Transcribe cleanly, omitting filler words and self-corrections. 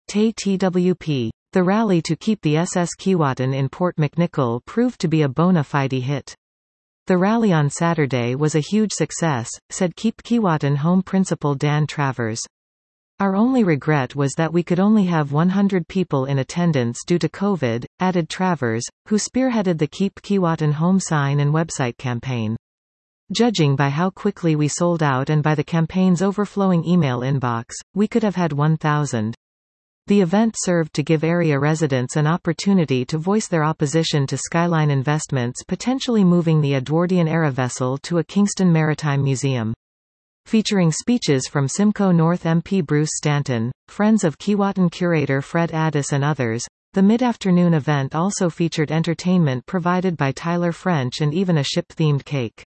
Tay TWP. The rally to keep the SS Keewatin in Port McNicoll proved to be a bona fide hit. The rally on Saturday was a huge success, said Keep Keewatin Home Principal Dan Travers. Our only regret was that we could only have 100 people in attendance due to COVID, added Travers, who spearheaded the Keep Keewatin Home sign and website campaign. Judging by how quickly we sold out and by the campaign's overflowing email inbox, we could have had 1,000. The event served to give area residents an opportunity to voice their opposition to Skyline Investments potentially moving the Edwardian-era vessel to a Kingston Maritime Museum. Featuring speeches from Simcoe North MP Bruce Stanton, Friends of Keewatin curator Fred Addis and others, the mid-afternoon event also featured entertainment provided by Tyler French and even a ship-themed cake.